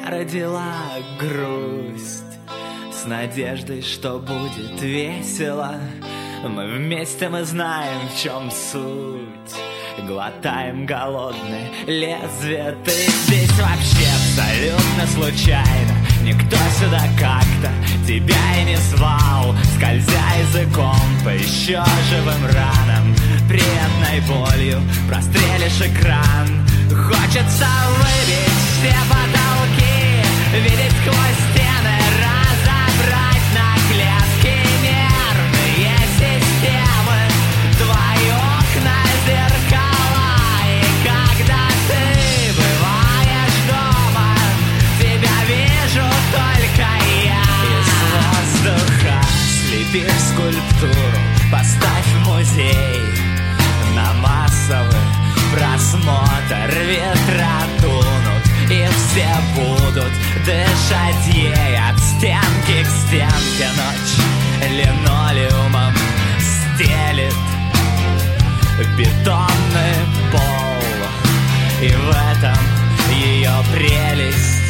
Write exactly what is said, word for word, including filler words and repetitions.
родила грусть с надеждой, что будет весело. Мы вместе, мы знаем, в чем суть. Глотаем голодное лезвие. Ты здесь вообще абсолютно случайно. Никто сюда как-то тебя и не звал. Скользя языком по еще живым ранам, приятной болью прострелишь экран. Хочется выбить все потолки, видеть сквозь стены, разобрать на клетки нервные системы, твои окна, зеркала. И когда ты бываешь дома, тебя вижу только я. Из воздуха слепишь скульптуру, поставь в музей на массовый просмотр. Ветра тонут, и все будут дышать ей от стенки к стенке. Ночь линолеумом стелит бетонный пол, и в этом ее прелесть.